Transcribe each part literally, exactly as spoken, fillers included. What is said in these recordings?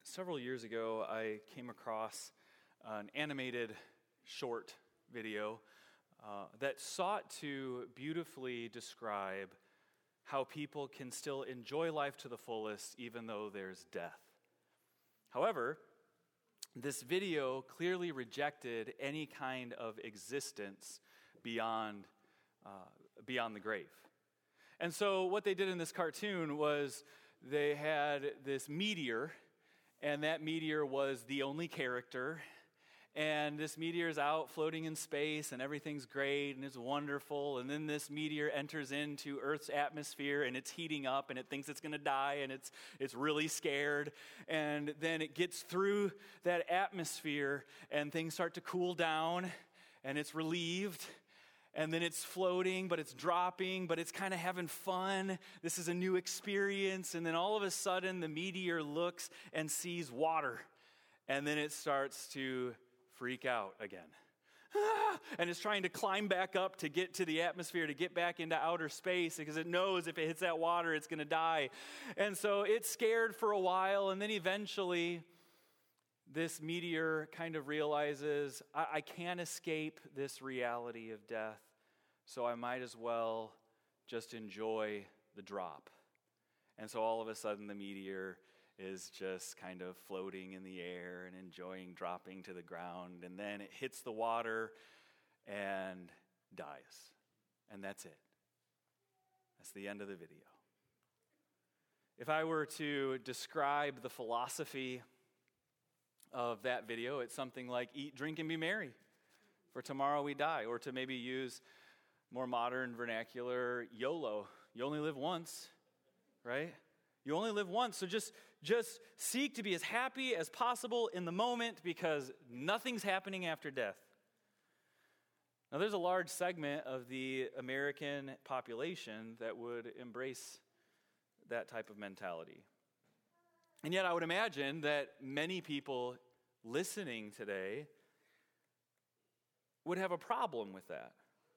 several years ago, I came across an animated short video uh, that sought to beautifully describe how people can still enjoy life to the fullest even though there's death. However, this video clearly rejected any kind of existence beyond, uh, beyond the grave. And so what they did in this cartoon was they had this meteor, and that meteor was the only character. And this meteor is out floating in space, and everything's great, and it's wonderful. And then this meteor enters into Earth's atmosphere, and it's heating up, and it thinks it's going to die, and it's it's really scared. And then it gets through that atmosphere, and things start to cool down, and it's relieved. And then it's floating, but it's dropping, but it's kind of having fun. This is a new experience. And then all of a sudden, the meteor looks and sees water. And then it starts to freak out again. Ah! And it's trying to climb back up to get to the atmosphere, to get back into outer space, because it knows if it hits that water, it's going to die. And so it's scared for a while, and then eventually this meteor kind of realizes, I, I can't escape this reality of death, so I might as well just enjoy the drop. And so all of a sudden the meteor is just kind of floating in the air and enjoying dropping to the ground, and then it hits the water and dies. And that's it. That's the end of the video. If I were to describe the philosophy of that video, it's something like eat, drink, and be merry, for tomorrow we die. Or to maybe use more modern vernacular, YOLO. You only live once, right? You only live once, so just, just seek to be as happy as possible in the moment, because nothing's happening after death. Now, there's a large segment of the American population that would embrace that type of mentality. And yet I would imagine that many people listening today would have a problem with that.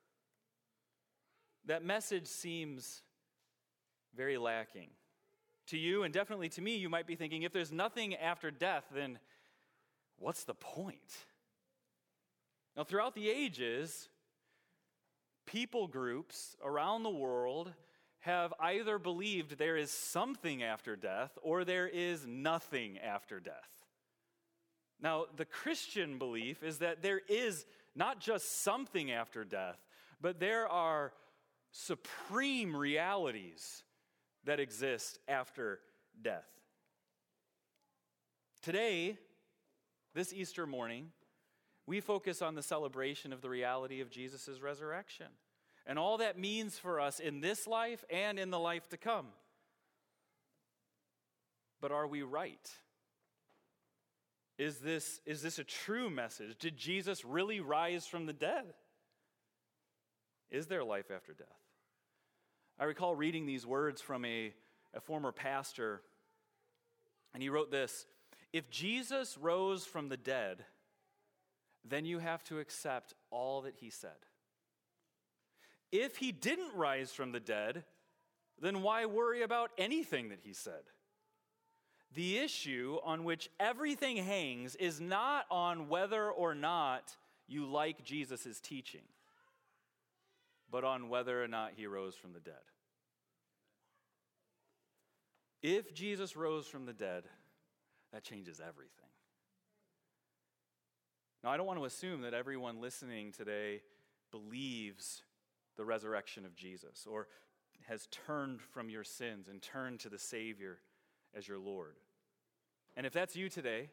That message seems very lacking. To you, and definitely to me, you might be thinking, if there's nothing after death, then what's the point? Now, throughout the ages, people groups around the world have either believed there is something after death or there is nothing after death. Now, the Christian belief is that there is not just something after death, but there are supreme realities that exist after death. Today, this Easter morning, we focus on the celebration of the reality of Jesus' resurrection and all that means for us in this life and in the life to come. But are we right? Is this, is this a true message? Did Jesus really rise from the dead? Is there life after death? I recall reading these words from a, a former pastor, and he wrote this: if Jesus rose from the dead, then you have to accept all that he said. If he didn't rise from the dead, then why worry about anything that he said? The issue on which everything hangs is not on whether or not you like Jesus' teaching, but on whether or not he rose from the dead. If Jesus rose from the dead, that changes everything. Now, I don't want to assume that everyone listening today believes the resurrection of Jesus or has turned from your sins and turned to the Savior as your Lord. And if that's you today,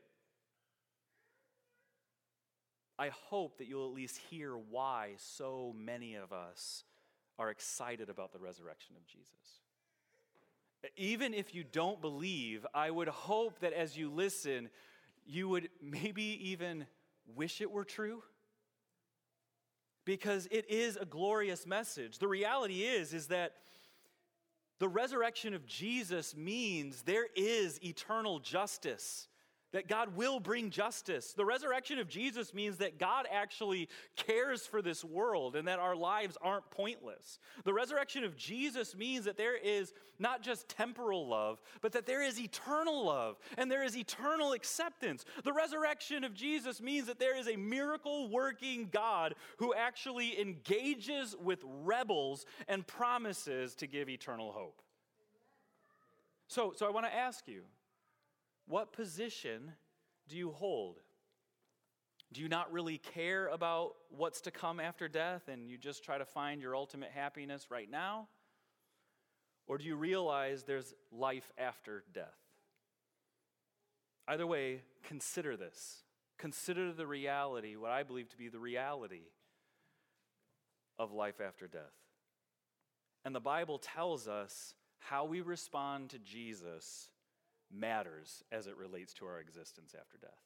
I hope that you'll at least hear why so many of us are excited about the resurrection of Jesus. Even if you don't believe, I would hope that as you listen, you would maybe even wish it were true. Because it is a glorious message. The reality is, is that the resurrection of Jesus means there is eternal justice that God will bring justice. The resurrection of Jesus means that God actually cares for this world and that our lives aren't pointless. The resurrection of Jesus means that there is not just temporal love, but that there is eternal love and there is eternal acceptance. The resurrection of Jesus means that there is a miracle-working God who actually engages with rebels and promises to give eternal hope. So, so I want to ask you, what position do you hold? Do you not really care about what's to come after death and you just try to find your ultimate happiness right now? Or do you realize there's life after death? Either way, consider this. Consider the reality, what I believe to be the reality of life after death. And the Bible tells us how we respond to Jesus matters as it relates to our existence after death.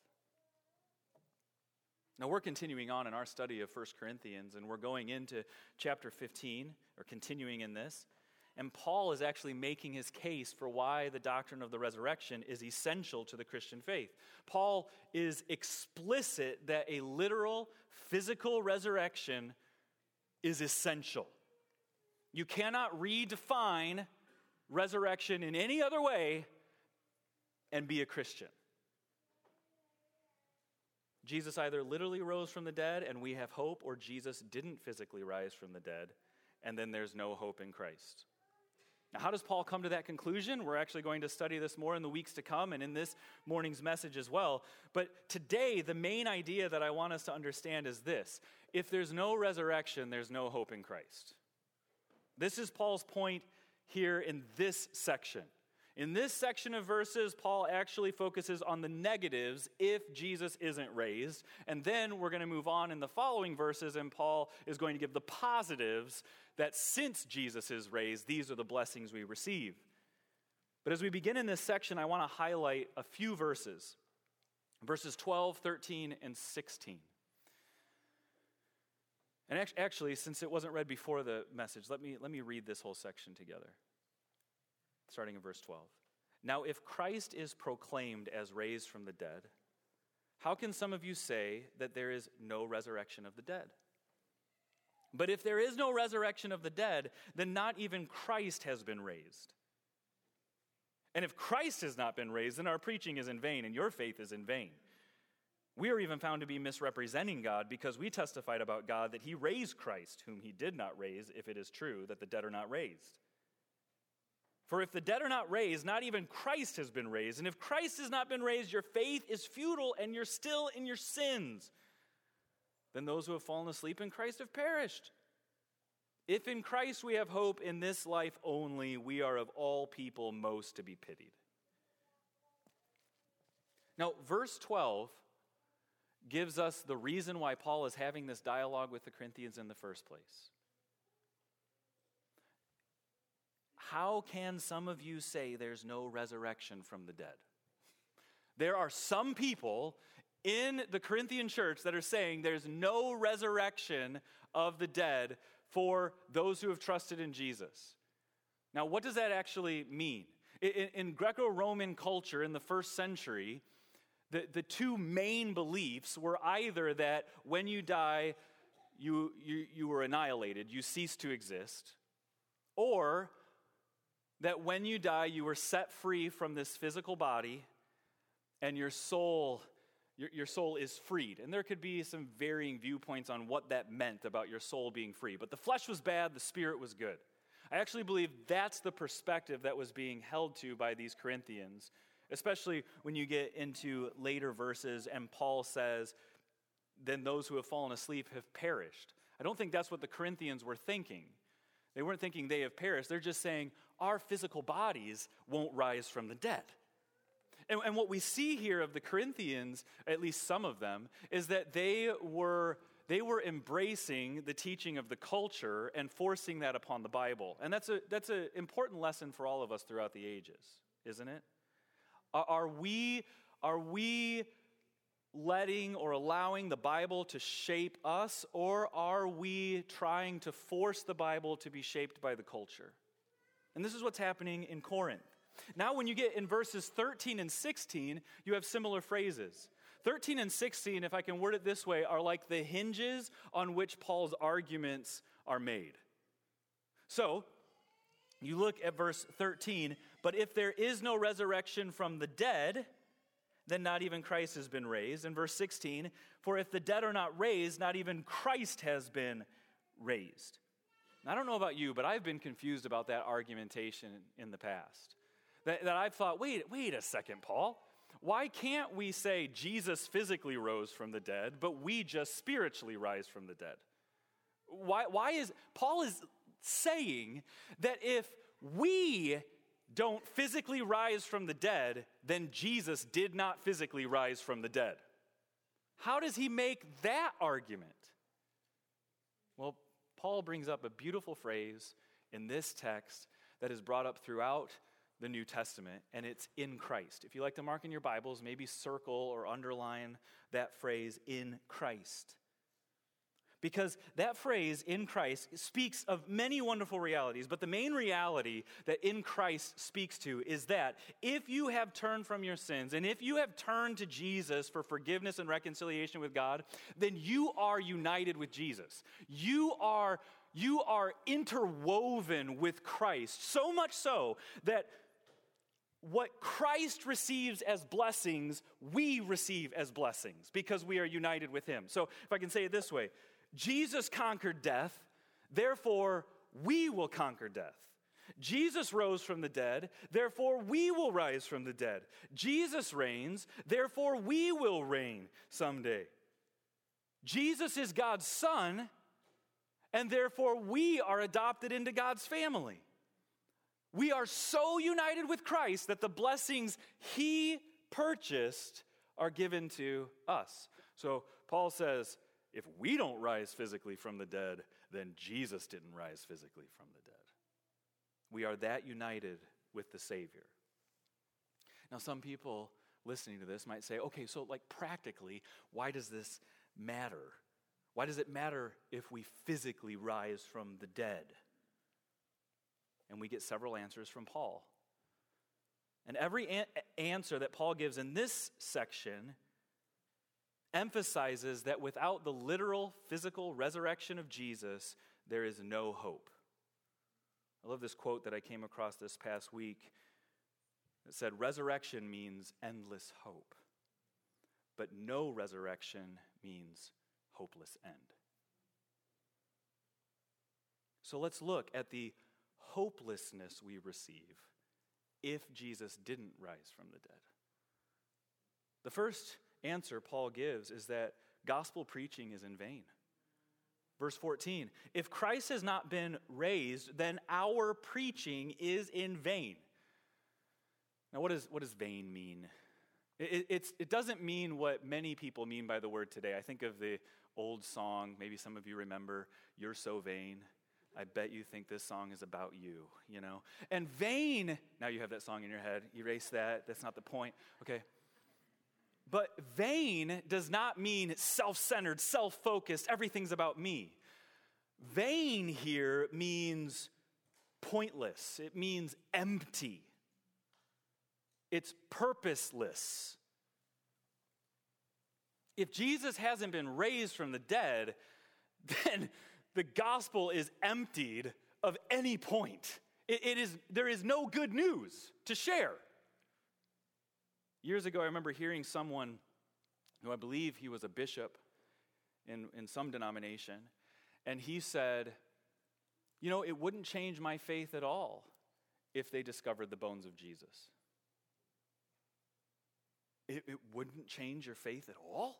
Now, we're continuing on in our study of First Corinthians, and we're going into chapter fifteen, or continuing in this, and Paul is actually making his case for why the doctrine of the resurrection is essential to the Christian faith. Paul is explicit that a literal, physical resurrection is essential. You cannot redefine resurrection in any other way and be a Christian. Jesus either literally rose from the dead and we have hope, or Jesus didn't physically rise from the dead and then there's no hope in Christ. Now, how does Paul come to that conclusion? We're actually going to study this more in the weeks to come and in this morning's message as well. But today, the main idea that I want us to understand is this: if there's no resurrection, there's no hope in Christ. This is Paul's point here in this section. In this section of verses, Paul actually focuses on the negatives if Jesus isn't raised. And then we're going to move on in the following verses, and Paul is going to give the positives that since Jesus is raised, these are the blessings we receive. But as we begin in this section, I want to highlight a few verses. Verses twelve, thirteen, and sixteen. And actually, since it wasn't read before the message, let me, let me read this whole section together. Starting in verse twelve. Now, if Christ is proclaimed as raised from the dead, how can some of you say that there is no resurrection of the dead? But if there is no resurrection of the dead, then not even Christ has been raised. And if Christ has not been raised, then our preaching is in vain and your faith is in vain. We are even found to be misrepresenting God because we testified about God that he raised Christ, whom he did not raise, if it is true that the dead are not raised. For if the dead are not raised, not even Christ has been raised. And if Christ has not been raised, your faith is futile and you're still in your sins. Then those who have fallen asleep in Christ have perished. If in Christ we have hope in this life only, we are of all people most to be pitied. Now, verse twelve gives us the reason why Paul is having this dialogue with the Corinthians in the first place. How can some of you say there's no resurrection from the dead? There are some people in the Corinthian church that are saying there's no resurrection of the dead for those who have trusted in Jesus. Now, what does that actually mean? In, in Greco-Roman culture in the first century, the, the two main beliefs were either that when you die, you, you, you were annihilated, you cease to exist, or that when you die, you were set free from this physical body and your soul, your, your soul is freed. And there could be some varying viewpoints on what that meant about your soul being free. But the flesh was bad, the spirit was good. I actually believe that's the perspective that was being held to by these Corinthians, especially when you get into later verses and Paul says, then those who have fallen asleep have perished. I don't think that's what the Corinthians were thinking. They weren't thinking they have perished. They're just saying our physical bodies won't rise from the dead. And, and what we see here of the Corinthians, at least some of them, is that they were, they were embracing the teaching of the culture and forcing that upon the Bible. And that's a, that's an important lesson for all of us throughout the ages, isn't it? Are, are we, are we letting or allowing the Bible to shape us, or are we trying to force the Bible to be shaped by the culture? And this is what's happening in Corinth. Now when you get in verses thirteen and sixteen, you have similar phrases. thirteen and sixteen, if I can word it this way, are like the hinges on which Paul's arguments are made. So, you look at verse thirteen, but if there is no resurrection from the dead, then not even Christ has been raised. In verse sixteen, for if the dead are not raised, not even Christ has been raised. Now, I don't know about you, but I've been confused about that argumentation in the past. That, that I've thought, wait, wait a second, Paul. Why can't we say Jesus physically rose from the dead, but we just spiritually rise from the dead? Why, why is, Paul is saying that if we don't physically rise from the dead, then Jesus did not physically rise from the dead. How does he make that argument? Well, Paul brings up a beautiful phrase in this text that is brought up throughout the New Testament, and it's in Christ. If you like to mark in your Bibles, maybe circle or underline that phrase, in Christ. Because that phrase, in Christ, speaks of many wonderful realities, but the main reality that in Christ speaks to is that if you have turned from your sins, and if you have turned to Jesus for forgiveness and reconciliation with God, then you are united with Jesus. You are, you are interwoven with Christ, so much so that what Christ receives as blessings, we receive as blessings because we are united with him. So if I can say it this way, Jesus conquered death, therefore we will conquer death. Jesus rose from the dead, therefore we will rise from the dead. Jesus reigns, therefore we will reign someday. Jesus is God's Son, and therefore we are adopted into God's family. We are so united with Christ that the blessings he purchased are given to us. So Paul says, if we don't rise physically from the dead, then Jesus didn't rise physically from the dead. We are that united with the Savior. Now, some people listening to this might say, okay, so like practically, why does this matter? Why does it matter if we physically rise from the dead? And we get several answers from Paul. And every an- answer that Paul gives in this section emphasizes that without the literal physical resurrection of Jesus, there is no hope. I love this quote that I came across this past week. It said, resurrection means endless hope, but no resurrection means hopeless end. So let's look at the hopelessness we receive if Jesus didn't rise from the dead. The first answer Paul gives is that gospel preaching is in vain. Verse fourteen, if Christ has not been raised, then our preaching is in vain. Now, what, is, what does vain mean? It, it's, it doesn't mean what many people mean by the word today. I think of the old song, maybe some of you remember, You're So Vain. I bet you think this song is about you, you know. And vain, now you have that song in your head. Erase that. That's not the point. Okay. But vain does not mean self-centered, self-focused, everything's about me. Vain here means pointless. It means empty. It's purposeless. If Jesus hasn't been raised from the dead, then the gospel is emptied of any point. It, it is, there is no good news to share. Years ago, I remember hearing someone who I believe he was a bishop in, in some denomination, and he said, you know, it wouldn't change my faith at all if they discovered the bones of Jesus. It, it wouldn't change your faith at all?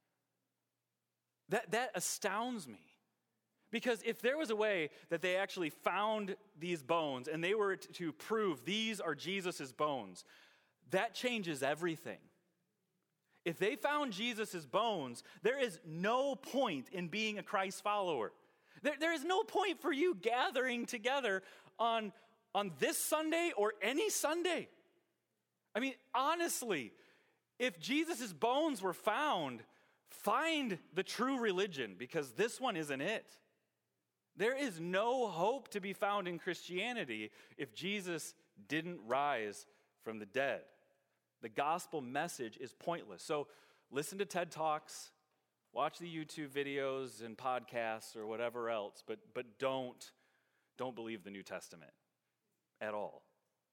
That, that astounds me. Because if there was a way that they actually found these bones and they were to prove these are Jesus' bones, that changes everything. If they found Jesus' bones, there is no point in being a Christ follower. There, there is no point for you gathering together on, on this Sunday or any Sunday. I mean, honestly, if Jesus' bones were found, find the true religion, because this one isn't it. There is no hope to be found in Christianity if Jesus didn't rise from the dead. The gospel message is pointless. So listen to TED Talks, watch the YouTube videos and podcasts or whatever else, but, but don't, don't believe the New Testament at all.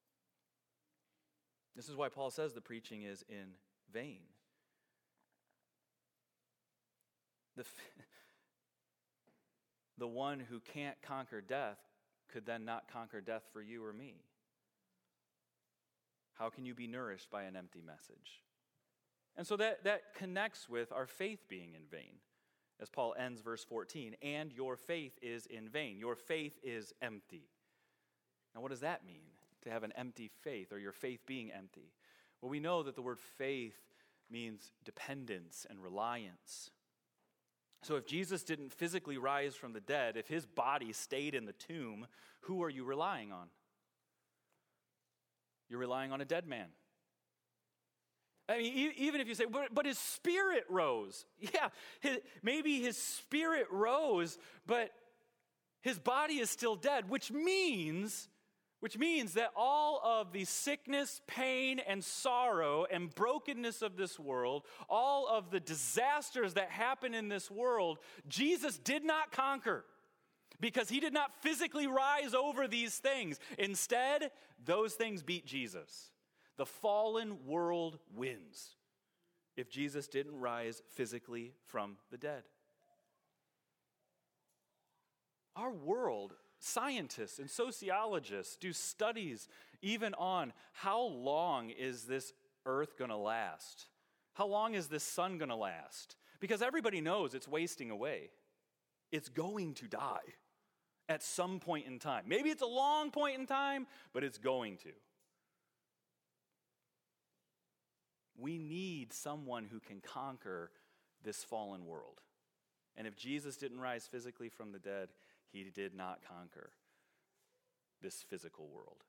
This is why Paul says the preaching is in vain. The, the one who can't conquer death could then not conquer death for you or me. How can you be nourished by an empty message? And so that, that connects with our faith being in vain. As Paul ends verse fourteen, and your faith is in vain. Your faith is empty. Now what does that mean, to have an empty faith, or your faith being empty? Well, we know that the word faith means dependence and reliance. So if Jesus didn't physically rise from the dead, if his body stayed in the tomb, who are you relying on? You're relying on a dead man. I mean, e- even if you say, but, but his spirit rose. Yeah, his, maybe his spirit rose, but his body is still dead, which means, which means that all of the sickness, pain, and sorrow and brokenness of this world, all of the disasters that happen in this world, Jesus did not conquer. Because he did not physically rise over these things. Instead, those things beat Jesus. The fallen world wins if Jesus didn't rise physically from the dead. Our world, scientists and sociologists do studies even on how long is this earth going to last? How long is this sun going to last? Because everybody knows it's wasting away. It's going to die at some point in time. Maybe it's a long point in time, but it's going to. We need someone who can conquer this fallen world. And if Jesus didn't rise physically from the dead, he did not conquer this physical world.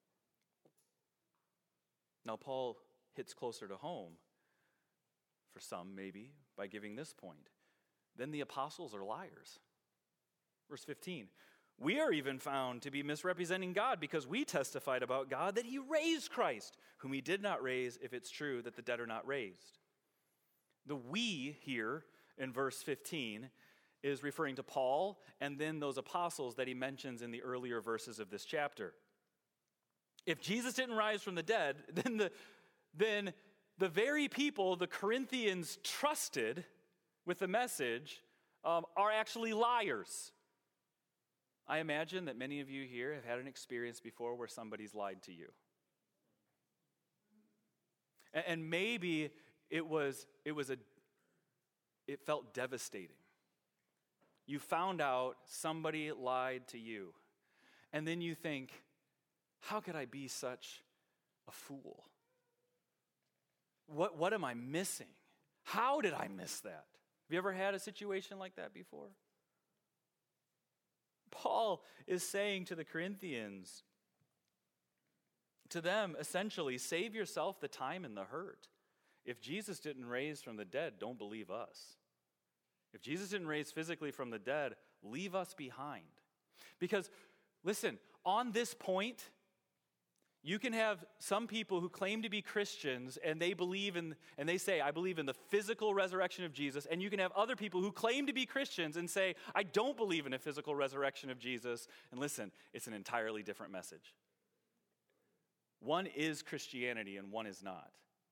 Now, Paul hits closer to home, for some maybe, by giving this point. Then the apostles are liars. Verse fifteen, we are even found to be misrepresenting God because we testified about God that he raised Christ, whom he did not raise, if it's true that the dead are not raised. The we here in verse fifteen is referring to Paul and then those apostles that he mentions in the earlier verses of this chapter. If Jesus didn't rise from the dead, then the, then the very people the Corinthians trusted with the message um, are actually liars. I imagine that many of you here have had an experience before where somebody's lied to you. And, and maybe it was it was a it felt devastating. You found out somebody lied to you. And then you think, how could I be such a fool? What what am I missing? How did I miss that? Have you ever had a situation like that before? Paul is saying to the Corinthians, to them, essentially, save yourself the time and the hurt. If Jesus didn't raise from the dead, don't believe us. If Jesus didn't raise physically from the dead, leave us behind. Because, listen, on this point, you can have some people who claim to be Christians and they believe in, and they say, I believe in the physical resurrection of Jesus. And you can have other people who claim to be Christians and say, I don't believe in a physical resurrection of Jesus. And listen, it's an entirely different message. One is Christianity and one is not.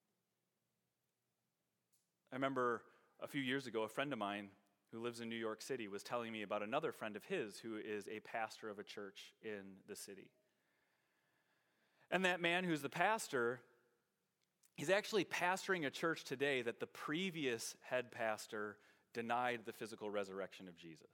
I remember a few years ago, a friend of mine who lives in New York City was telling me about another friend of his who is a pastor of a church in the city. And that man who's the pastor, he's actually pastoring a church today that the previous head pastor denied the physical resurrection of Jesus.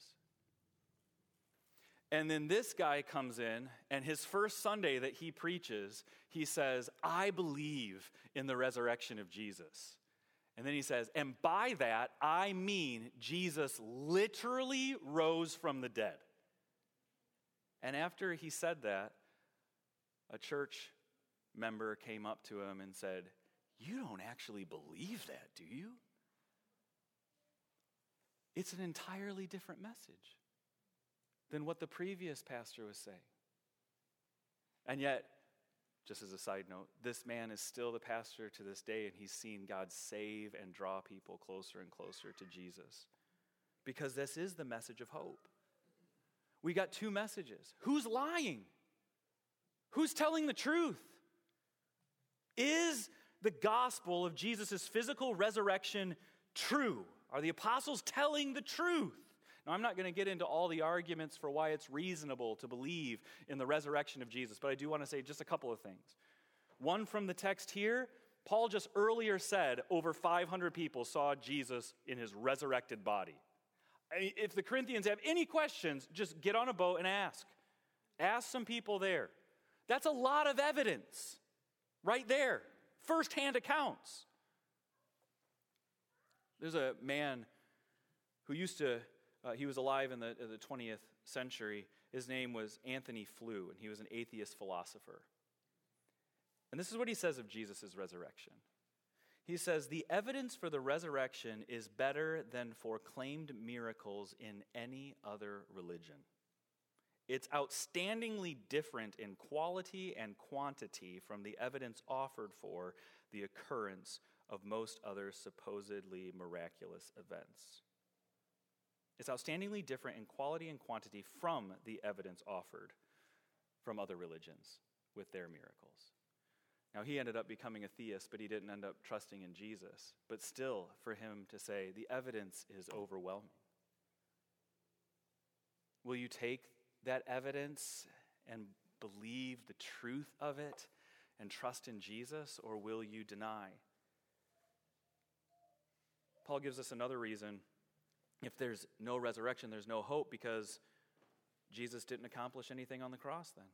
And then this guy comes in, and his first Sunday that he preaches, he says, I believe in the resurrection of Jesus. And then he says, and by that, I mean Jesus literally rose from the dead. And after he said that, a church member came up to him and said, you don't actually believe that, do you? It's an entirely different message than what the previous pastor was saying. And yet, just as a side note, this man is still the pastor to this day, and he's seen God save and draw people closer and closer to Jesus. Because this is the message of hope. We got two messages. Who's lying? Who's telling the truth? Is the gospel of Jesus' physical resurrection true? Are the apostles telling the truth? Now, I'm not going to get into all the arguments for why it's reasonable to believe in the resurrection of Jesus, but I do want to say just a couple of things. One from the text here, Paul just earlier said over five hundred people saw Jesus in his resurrected body. I mean, if the Corinthians have any questions, just get on a boat and ask. Ask some people there. That's a lot of evidence right there. First-hand accounts. There's a man who used to, uh, he was alive in the, in the twentieth century. His name was Anthony Flew, and he was an atheist philosopher. And this is what he says of Jesus' resurrection. He says, the evidence for the resurrection is better than for claimed miracles in any other religion. It's outstandingly different in quality and quantity from the evidence offered for the occurrence of most other supposedly miraculous events. It's outstandingly different in quality and quantity from the evidence offered from other religions with their miracles. Now, he ended up becoming a theist, but he didn't end up trusting in Jesus. But still, for him to say, the evidence is overwhelming. Will you take that evidence and believe the truth of it and trust in Jesus, or will you deny? Paul gives us another reason. If there's no resurrection, there's no hope, because Jesus didn't accomplish anything on the cross then.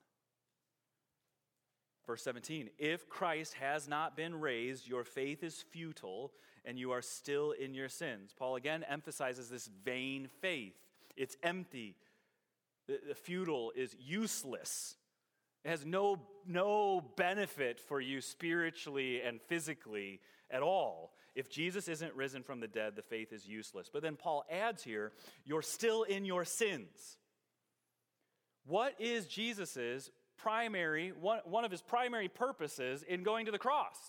Verse seventeen, if Christ has not been raised, your faith is futile and you are still in your sins. Paul again emphasizes this vain faith. It's empty. The, the futile is useless. It has no, no benefit for you spiritually and physically at all. If Jesus isn't risen from the dead, the faith is useless. But then Paul adds here, you're still in your sins. What is Jesus's primary, one, one of his primary purposes in going to the cross?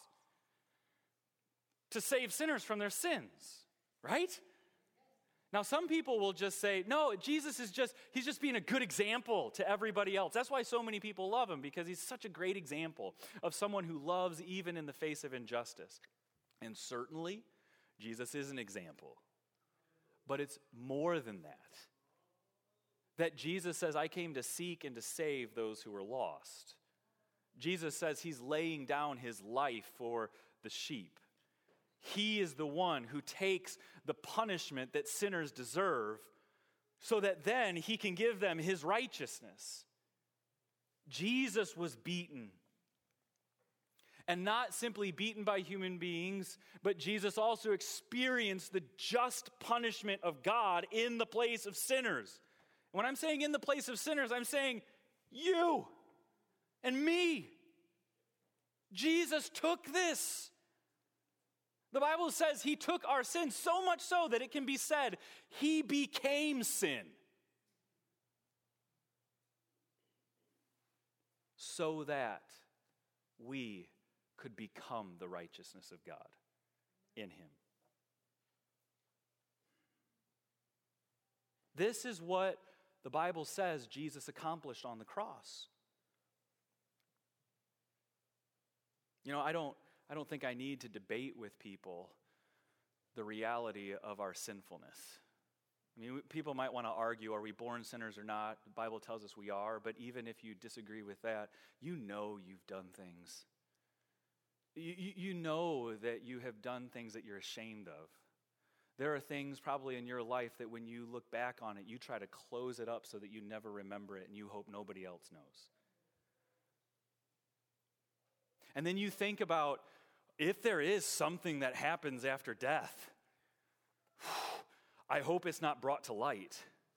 To save sinners from their sins, right? Now, some people will just say, no, Jesus is just, he's just being a good example to everybody else. That's why so many people love him, because he's such a great example of someone who loves even in the face of injustice. And certainly, Jesus is an example. But it's more than that. That Jesus says, I came to seek and to save those who are lost. Jesus says he's laying down his life for the sheep. He is the one who takes the punishment that sinners deserve so that then he can give them his righteousness. Jesus was beaten. And not simply beaten by human beings, but Jesus also experienced the just punishment of God in the place of sinners. When I'm saying in the place of sinners, I'm saying you and me. Jesus took this. The Bible says he took our sins, so much so that it can be said he became sin. So that we could become the righteousness of God in him. This is what the Bible says Jesus accomplished on the cross. You know, I don't, I don't think I need to debate with people the reality of our sinfulness. I mean, people might want to argue, are we born sinners or not? The Bible tells us we are, but even if you disagree with that, you know you've done things. You, you, you know that you have done things that you're ashamed of. There are things probably in your life that when you look back on it, you try to close it up so that you never remember it and you hope nobody else knows. And then you think about if there is something that happens after death, I hope it's not brought to light.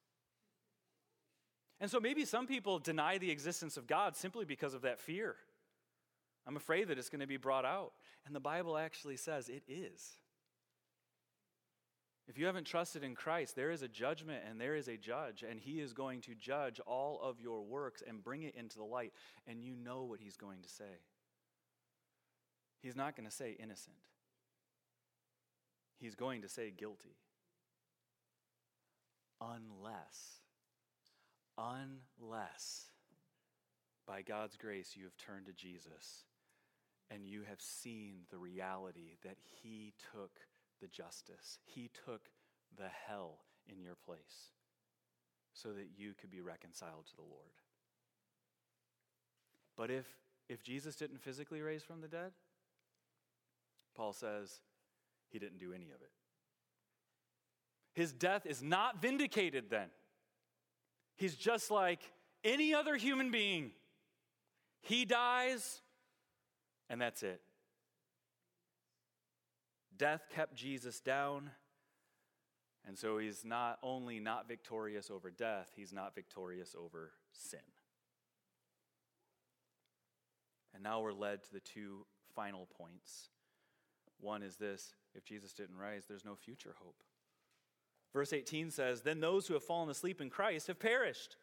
And so maybe some people deny the existence of God simply because of that fear. I'm afraid that it's going to be brought out. And the Bible actually says it is. If you haven't trusted in Christ, there is a judgment and there is a judge, and he is going to judge all of your works and bring it into the light, and you know what he's going to say. He's not going to say innocent. He's going to say guilty. Unless, unless, by God's grace, you have turned to Jesus and you have seen the reality that he took the justice. He took the hell in your place so that you could be reconciled to the Lord. But if, if Jesus didn't physically raise from the dead, Paul says he didn't do any of it. His death is not vindicated then. He's just like any other human being. He dies, and that's it. Death kept Jesus down, and so he's not only not victorious over death, he's not victorious over sin. And now we're led to the two final points. One is this: if Jesus didn't rise, there's no future hope. Verse eighteen says, then those who have fallen asleep in Christ have perished.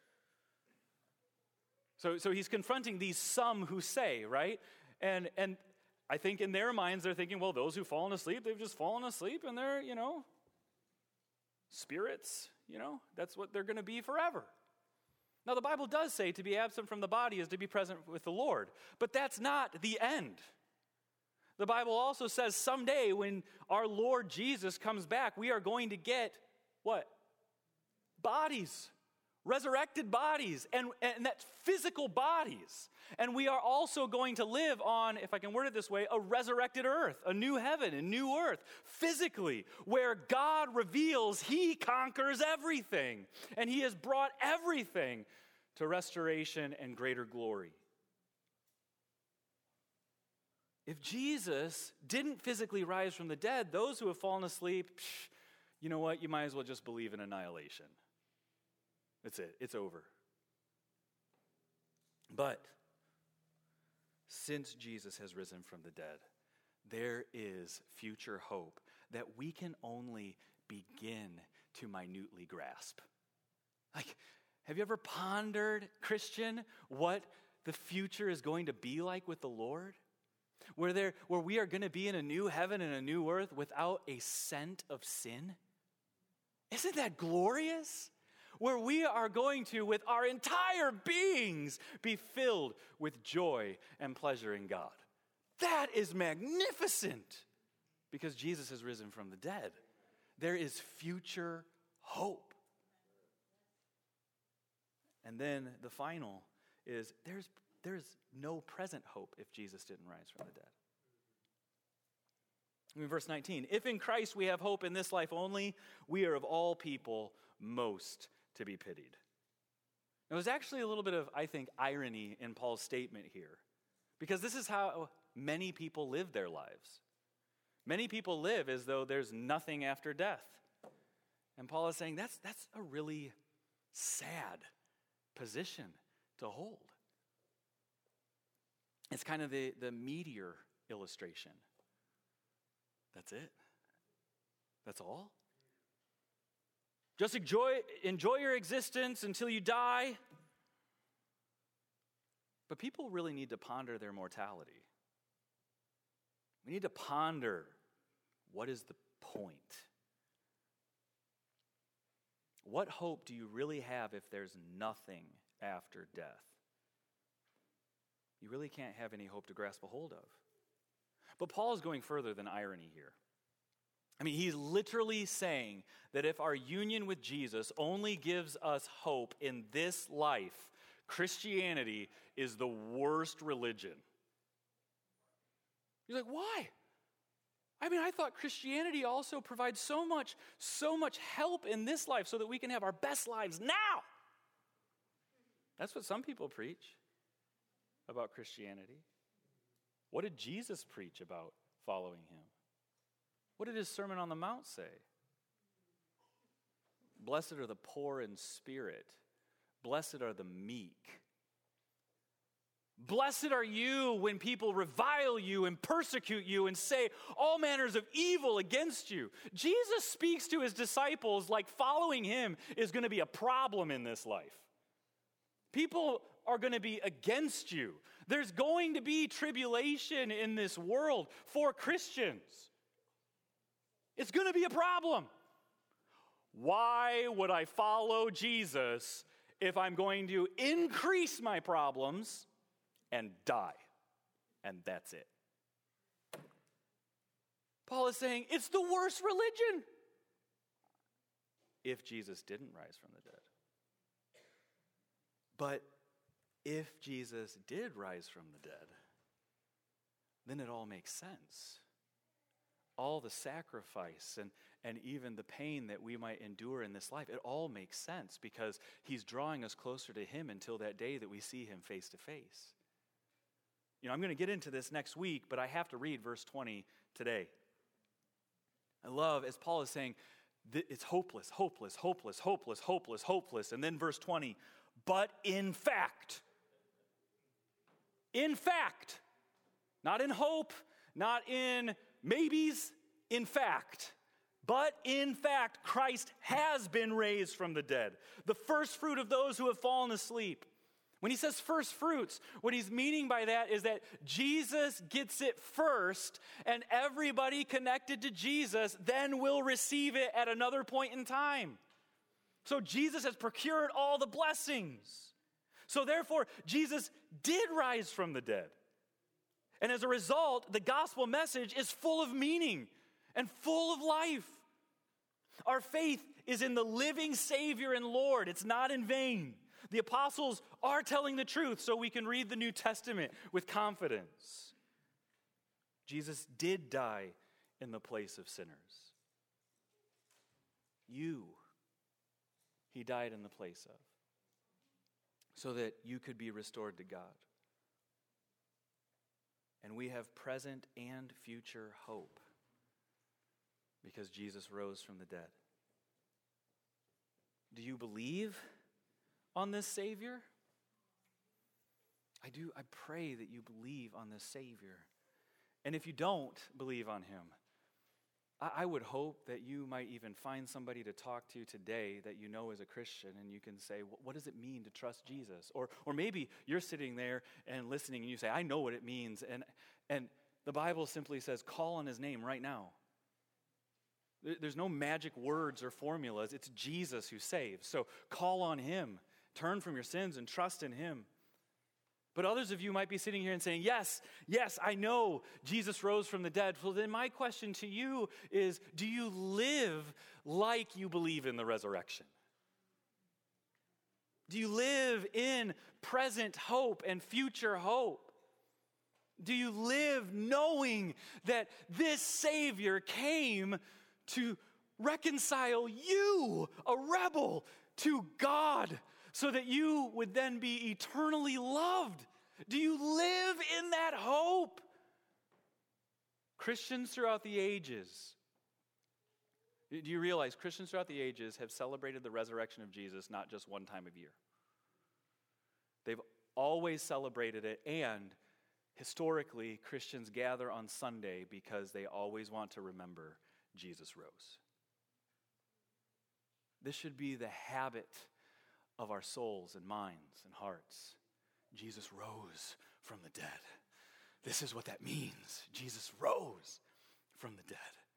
So, so he's confronting these some who say, right? And, and I think in their minds they're thinking, well, those who've fallen asleep, they've just fallen asleep and they're, you know, spirits, you know, that's what they're going to be forever. Now, the Bible does say to be absent from the body is to be present with the Lord, but that's not the end. The Bible also says someday when our Lord Jesus comes back, we are going to get what? Bodies. Resurrected bodies. And, and that's physical bodies. And we are also going to live on, if I can word it this way, a resurrected earth, a new heaven, a new earth, physically, where God reveals he conquers everything. And he has brought everything to restoration and greater glory. If Jesus didn't physically rise from the dead, those who have fallen asleep, psh, you know what? You might as well just believe in annihilation. That's it. It's over. But since Jesus has risen from the dead, there is future hope that we can only begin to minutely grasp. Like, have you ever pondered, Christian, what the future is going to be like with the Lord? Where there, where we are going to be in a new heaven and a new earth without a scent of sin? Isn't that glorious? Where we are going to, with our entire beings, be filled with joy and pleasure in God. That is magnificent because Jesus has risen from the dead. There is future hope. And then the final is there's, there's no present hope if Jesus didn't rise from the dead. In verse nineteen, if in Christ we have hope in this life only, we are of all people most to be pitied. Now, there's actually a little bit of, I think, irony in Paul's statement here, because this is how many people live their lives. Many people live as though there's nothing after death. And Paul is saying that's, that's a really sad position to hold. It's kind of the, the meteor illustration. That's it. That's all. Just enjoy, enjoy your existence until you die. But people really need to ponder their mortality. We need to ponder, what is the point? What hope do you really have if there's nothing after death? You really can't have any hope to grasp a hold of. But Paul is going further than irony here. I mean, he's literally saying that if our union with Jesus only gives us hope in this life, Christianity is the worst religion. You're like, why? I mean, I thought Christianity also provides so much, so much help in this life so that we can have our best lives now. That's what some people preach about Christianity. What did Jesus preach about following him? What did his Sermon on the Mount say? Blessed are the poor in spirit. Blessed are the meek. Blessed are you when people revile you and persecute you and say all manners of evil against you. Jesus speaks to his disciples like following him is going to be a problem in this life. People are going to be against you. There's going to be tribulation in this world for Christians. It's going to be a problem. Why would I follow Jesus if I'm going to increase my problems and die? And that's it. Paul is saying it's the worst religion if Jesus didn't rise from the dead. But if Jesus did rise from the dead, then it all makes sense. All the sacrifice and, and even the pain that we might endure in this life, it all makes sense because he's drawing us closer to him until that day that we see him face to face. You know, I'm going to get into this next week, but I have to read verse twenty today. I love, as Paul is saying, it's hopeless, hopeless, hopeless, hopeless, hopeless, hopeless. And then verse twenty, but in fact, in fact, not in hope, not in maybes, in fact, but in fact, Christ has been raised from the dead, the first fruit of those who have fallen asleep. When he says first fruits, what he's meaning by that is that Jesus gets it first, and everybody connected to Jesus then will receive it at another point in time. So Jesus has procured all the blessings. So therefore, Jesus did rise from the dead. And as a result, the gospel message is full of meaning and full of life. Our faith is in the living Savior and Lord. It's not in vain. The apostles are telling the truth, so we can read the New Testament with confidence. Jesus did die in the place of sinners. You, he died in the place of, so that you could be restored to God. And we have present and future hope because Jesus rose from the dead. Do you believe on this Savior? I do. I pray that you believe on this Savior. And if you don't believe on him, I, I would hope that you might even find somebody to talk to today that you know is a Christian, and you can say, what does it mean to trust Jesus? Or, or maybe you're sitting there and listening and you say, I know what it means. And, and the Bible simply says, call on his name right now. There's no magic words or formulas. It's Jesus who saves. So call on him. Turn from your sins and trust in him. But others of you might be sitting here and saying, yes, yes, I know Jesus rose from the dead. Well, then my question to you is, do you live like you believe in the resurrection? Do you live in present hope and future hope? Do you live knowing that this Savior came to reconcile you, a rebel, to God, so that you would then be eternally loved? Do you live in that hope? Christians throughout the ages, do you realize Christians throughout the ages have celebrated the resurrection of Jesus not just one time of year? They've always celebrated it, and historically, Christians gather on Sunday because they always want to remember Jesus rose. This should be the habit of our souls and minds and hearts. Jesus rose from the dead. This is what that means. Jesus rose from the dead.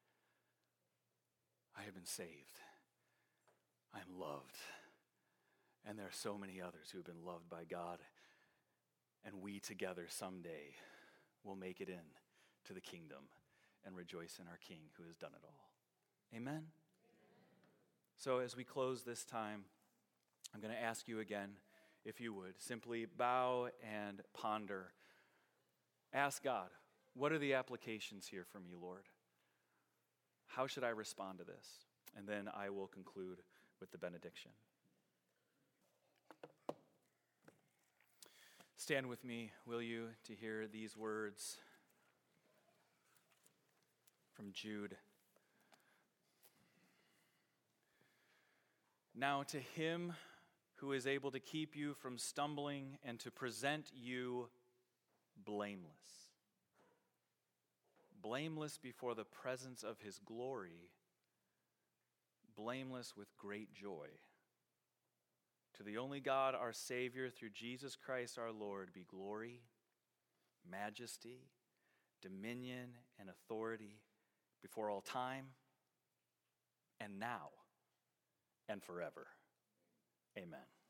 I have been saved. I am loved. And there are so many others who have been loved by God. And we together someday will make it in to the kingdom and rejoice in our King who has done it all. Amen? Amen. So as we close this time, I'm going to ask you again, if you would, simply bow and ponder. Ask God, what are the applications here for me, Lord? How should I respond to this? And then I will conclude with the benediction. Stand with me, will you, to hear these words from Jude. Now to him who is able to keep you from stumbling and to present you blameless. Blameless before the presence of his glory, blameless with great joy. To the only God, our Savior, through Jesus Christ our Lord, be glory majesty, dominion, and authority before all time, and now, and forever. Amen.